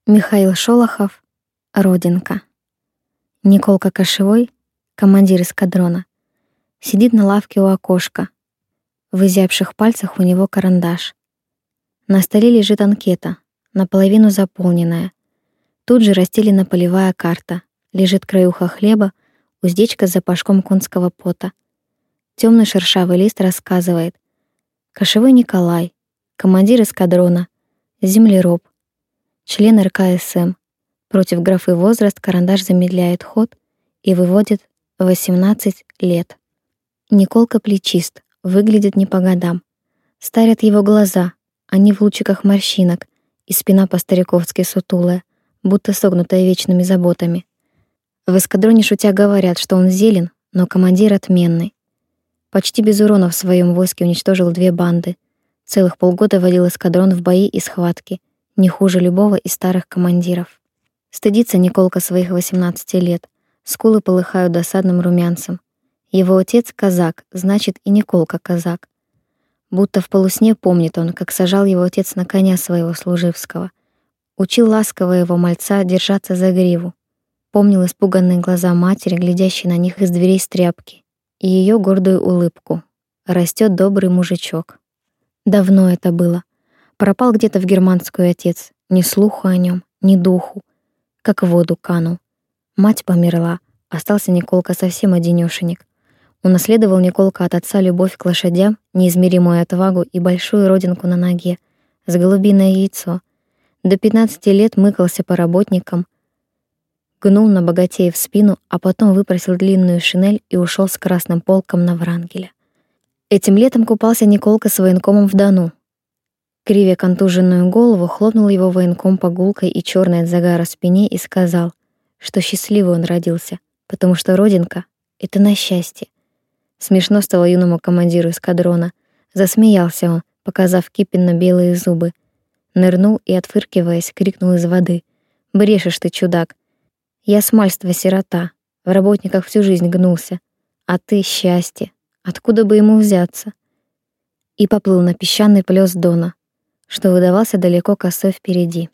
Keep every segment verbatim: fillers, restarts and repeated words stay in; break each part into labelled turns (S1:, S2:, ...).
S1: Михаил Шолохов. Родинка. Николка Кошевой, командир эскадрона, сидит на лавке у окошка. В изябших пальцах у него карандаш. На столе лежит анкета, наполовину заполненная. Тут же расстелена полевая карта. Лежит краюха хлеба, уздечка с запашком конского пота. Темный шершавый лист рассказывает: Кошевой Николай, командир эскадрона, землероб, член эр ка эс эм. Против графы возраст карандаш замедляет ход и выводит восемнадцать лет. Николка плечист, выглядит не по годам. Старят его глаза, они в лучиках морщинок, и спина по-стариковски сутулая, будто согнутая вечными заботами. В эскадроне шутя говорят, что он зелен, но командир отменный. Почти без урона в своем войске уничтожил две банды. Целых полгода водил эскадрон в бои и схватки, не хуже любого из старых командиров. Стыдится Николка своих восемнадцати лет. Скулы полыхают досадным румянцем. Его отец казак, значит, и Николка казак. Будто в полусне помнит он, как сажал его отец на коня своего служивского. Учил ласково его мальца держаться за гриву. Помнил испуганные глаза матери, глядящие на них из дверей стряпки, и ее гордую улыбку. Растет добрый мужичок. Давно это было. Пропал где-то в германскую отец. Ни слуху о нем, ни духу. Как в воду канул. Мать померла. Остался Николка совсем одинёшенек. Унаследовал Николка от отца любовь к лошадям, неизмеримую отвагу и большую родинку на ноге, с голубиное яйцо. До пятнадцати лет мыкался по работникам, гнул на богатея в спину, а потом выпросил длинную шинель и ушел с красным полком на Врангеля. Этим летом купался Николка с военкомом в Дону. Кривя контуженную голову, хлопнул его военком по гулкой и черной от загара спине и сказал, что счастливый он родился, потому что родинка — это на счастье. Смешно стало юному командиру эскадрона. Засмеялся он, показав кипенно-белые зубы. Нырнул и, отфыркиваясь, крикнул из воды: «Брешешь ты, чудак! Я с мальства сирота, в работниках всю жизнь гнулся. А ты — счастье! Откуда бы ему взяться?» И поплыл на песчаный плёс Дона, что выдавался далеко косой впереди.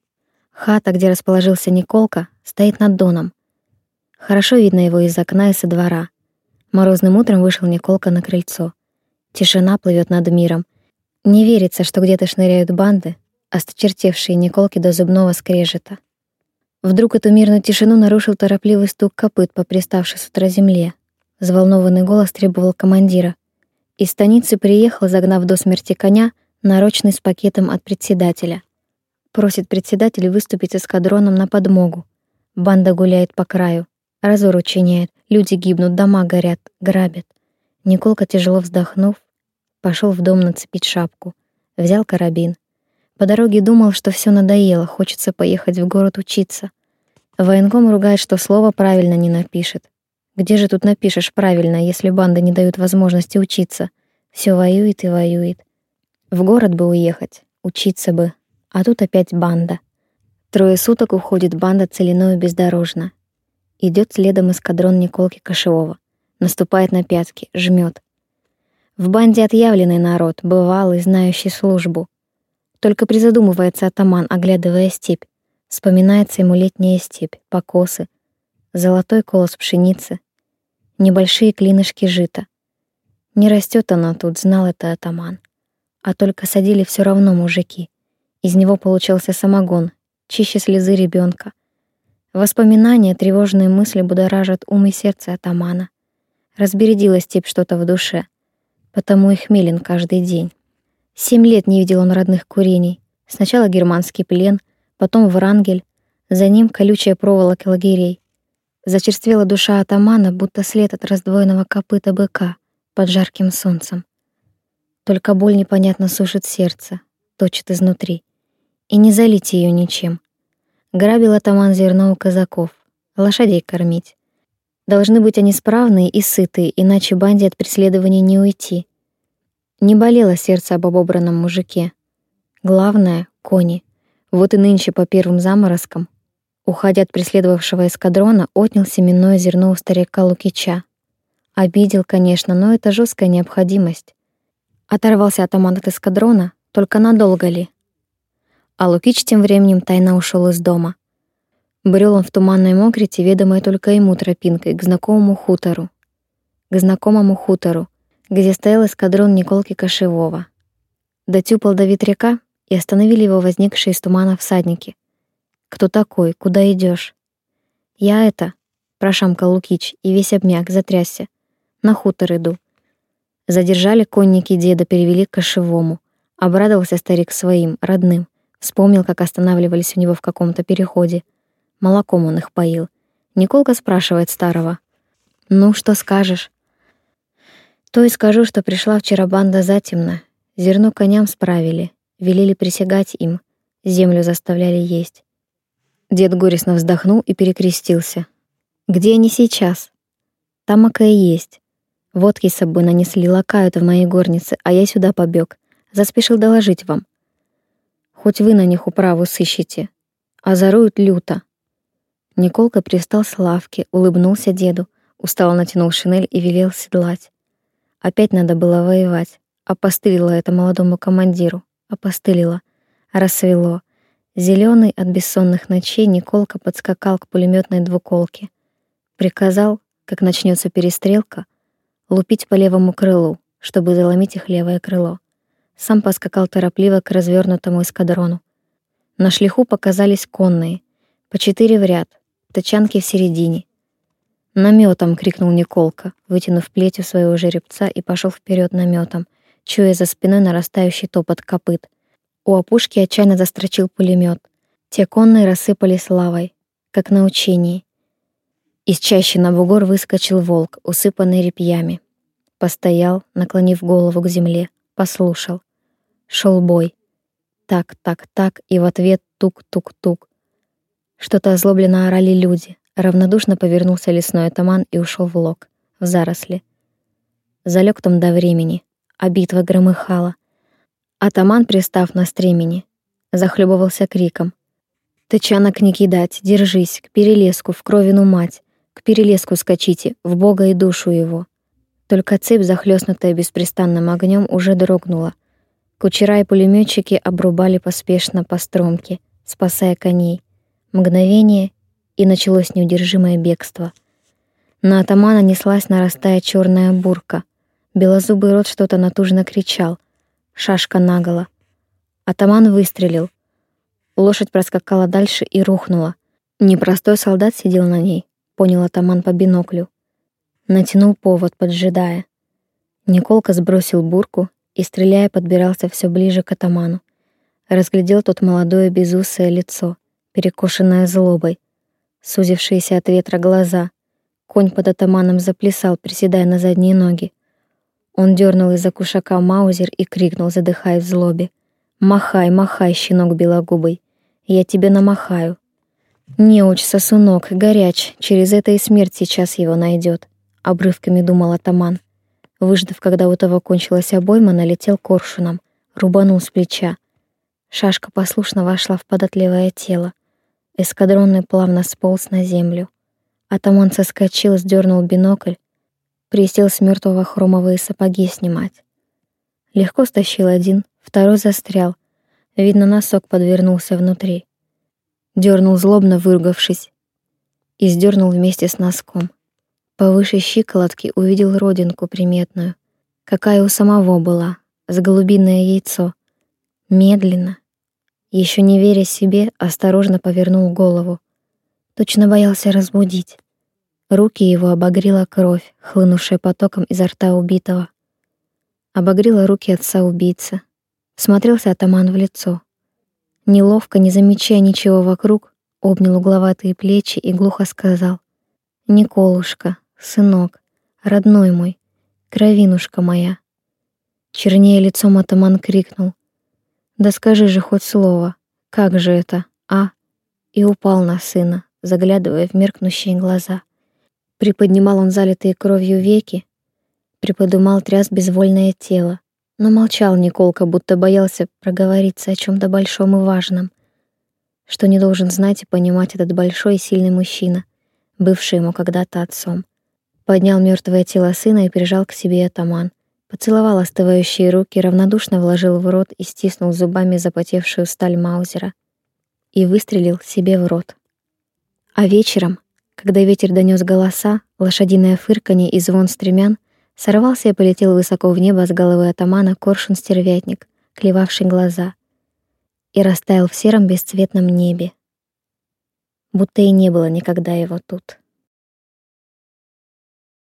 S1: Хата, где расположился Николка, стоит над Доном. Хорошо видно его из окна и со двора. Морозным утром вышел Николка на крыльцо. Тишина плывет над миром. Не верится, что где-то шныряют банды, осточертевшие Николки до зубного скрежета. Вдруг эту мирную тишину нарушил торопливый стук копыт по приставшей с утра земле. Взволнованный голос требовал командира. Из станицы приехал, загнав до смерти коня, нарочный с пакетом от председателя. Просит председатель выступить с эскадроном на подмогу. Банда гуляет по краю, разор учиняет, люди гибнут, дома горят, грабят. Николка, тяжело вздохнув, пошел в дом нацепить шапку, взял карабин. По дороге думал, что все надоело, хочется поехать в город учиться. Военком ругает, что слово правильно не напишет. Где же тут напишешь правильно, если банды не дают возможности учиться? Все воюет и воюет. В город бы уехать, учиться бы, а тут опять банда. Трое суток уходит банда целиною бездорожно. Идет следом эскадрон Николки Кошевого. Наступает на пятки, жмет. В банде отъявленный народ, бывалый, знающий службу. Только призадумывается атаман, оглядывая степь. Вспоминается ему летняя степь, покосы, золотой колос пшеницы, небольшие клинышки жита. Не растет она тут, знал это атаман. А только садили все равно мужики. Из него получился самогон, чище слезы ребенка. Воспоминания, тревожные мысли будоражат ум и сердце атамана. Разбередила степь что-то в душе, потому и хмелен каждый день. Семь лет не видел он родных курений. Сначала германский плен, потом Врангель, за ним колючая проволока лагерей. Зачерствела душа атамана, будто след от раздвоенного копыта быка под жарким солнцем. Только боль непонятно сушит сердце, точит изнутри. И не залить ее ничем. Грабил атаман зерно у казаков, лошадей кормить. Должны быть они справные и сытые, иначе банде от преследования не уйти. Не болело сердце об обобранном мужике. Главное — кони. Вот и нынче по первым заморозкам, уходя от преследовавшего эскадрона, отнял семенное зерно у старика Лукича. Обидел, конечно, но это жесткая необходимость. Оторвался атаман от эскадрона, только надолго ли? А Лукич тем временем тайно ушел из дома. Брел он в туманной мокрите, ведомой только ему тропинкой, к знакомому хутору. К знакомому хутору, где стоял эскадрон Николки Кошевого. Дотюпал до ветряка, и остановили его возникшие из тумана всадники. «Кто такой? Куда идешь?» «Я это», — прошамкал Лукич, и весь обмяк, затрясся. «На хутор иду». Задержали конники деда, перевели к Кошевому. Обрадовался старик своим, родным. Вспомнил, как останавливались у него в каком-то переходе. Молоком он их поил. Николка спрашивает старого: «Ну, что скажешь?» «То и скажу, что пришла вчера банда затемно. Зерно коням справили, велели присягать им, землю заставляли есть». Дед горестно вздохнул и перекрестился. «Где они сейчас?» «Там ока и есть. Водки с собой нанесли, лакают в моей горнице, а я сюда побег. Заспешил доложить вам. Хоть вы на них управу сыщете. Озоруют люто». Николка привстал с лавки, улыбнулся деду, устало натянул шинель и велел седлать. Опять надо было воевать. Опостылило это молодому командиру. Опостылило. Рассвело. Зелёный от бессонных ночей Николка подскакал к пулемётной двуколке. Приказал, как начнётся перестрелка, лупить по левому крылу, чтобы заломить их левое крыло. Сам поскакал торопливо к развёрнутому эскадрону. На шлиху показались конные, по четыре в ряд, тачанки в середине. «Намётом!» — крикнул Николка, вытянув плетью своего жеребца, и пошёл вперёд намётом, чуя за спиной нарастающий топот копыт. У опушки отчаянно застрочил пулемёт. Те конные рассыпались лавой, как на учении. Из чащи на бугор выскочил волк, усыпанный репьями. Постоял, наклонив голову к земле, послушал. Шёл бой. Так, так, так, и в ответ тук-тук-тук. Что-то озлобленно орали люди. Равнодушно повернулся лесной атаман и ушел в лог, в заросли. Залег там до времени, а битва громыхала. Атаман, пристав на стремени, захлебывался криком: «Тычанок не кидать, держись, к перелеску, в кровину мать, к перелеску скачите, в Бога и душу его». Только цепь, захлёстнутая беспрестанным огнем, уже дрогнула. Кучера и пулемётчики обрубали поспешно по стромке, спасая коней. Мгновение, и началось неудержимое бегство. На атамана неслась, нарастая черная бурка. Белозубый рот что-то натужно кричал. Шашка наголо. Атаман выстрелил. Лошадь проскакала дальше и рухнула. Непростой солдат сидел на ней, понял атаман по биноклю. Натянул повод, поджидая. Николка сбросил бурку и, стреляя, подбирался все ближе к атаману. Разглядел тот молодое безусое лицо, перекошенное злобой, сузившиеся от ветра глаза. Конь под атаманом заплясал, приседая на задние ноги. Он дернул из-за кушака маузер и крикнул, задыхаясь в злобе: «Махай, махай, щенок белогубый! Я тебе намахаю!» «Неуч, сосунок, горяч, через это и смерть сейчас его найдет», — обрывками думал атаман. Выждав, когда у того кончилась обойма, налетел коршуном, рубанул с плеча. Шашка послушно вошла в податливое тело. Эскадронный плавно сполз на землю. Атаман соскочил, сдернул бинокль, присел с мертвого хромовые сапоги снимать. Легко стащил один, второй застрял. Видно, носок подвернулся внутри. Дернул злобно, выругавшись, и сдернул вместе с носком. Повыше щиколотки увидел родинку приметную, какая у самого была, с голубиное яйцо. Медленно, еще не веря себе, осторожно повернул голову. Точно боялся разбудить. Руки его обогрела кровь, хлынувшая потоком изо рта убитого. Обогрела руки отца-убийцы. Смотрелся атаман в лицо. Неловко, не замечая ничего вокруг, обнял угловатые плечи и глухо сказал: «Николушка, сынок, родной мой, кровинушка моя». Чернее лицом атаман крикнул: «Да скажи же хоть слово, как же это, а?» И упал на сына, заглядывая в меркнущие глаза. Приподнимал он залитые кровью веки, приподымал, тряс безвольное тело, но молчал Николка, будто боялся проговориться о чем-то большом и важном, что не должен знать и понимать этот большой и сильный мужчина, бывший ему когда-то отцом. Поднял мертвое тело сына и прижал к себе атаман, Поцеловал остывающие руки, равнодушно вложил в рот и стиснул зубами запотевшую сталь Маузера и выстрелил себе в рот. А вечером, когда ветер донес голоса, лошадиное фырканье и звон стремян, сорвался и полетел высоко в небо с головы атамана коршун-стервятник, клевавший глаза, и растаял в сером бесцветном небе, будто и не было никогда его тут.